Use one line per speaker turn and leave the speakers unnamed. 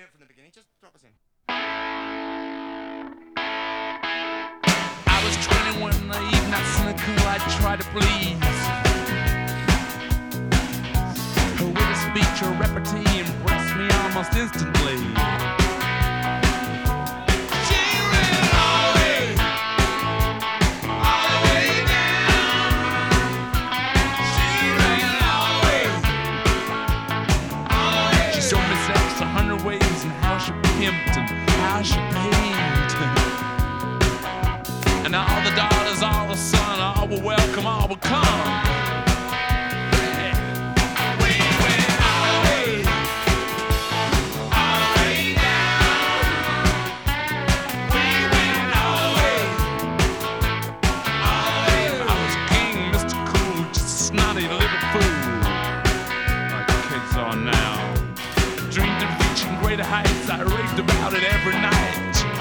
it from the beginning. Just drop us in.
I was 21, naive, not cynical. I tried to please. Her wit of speech, her repartee impressed me almost instantly. She ran all the way down. She ran all the way. She showed me sex 100 ways and how she pimped and how she paid. And all the daughters, all the son, all were welcome, all would come. We went all the way down. We went all the way. I was king, Mr. Cool, just a snotty little fool, like the kids are now. Dreamed of reaching greater heights, I raved about it every night.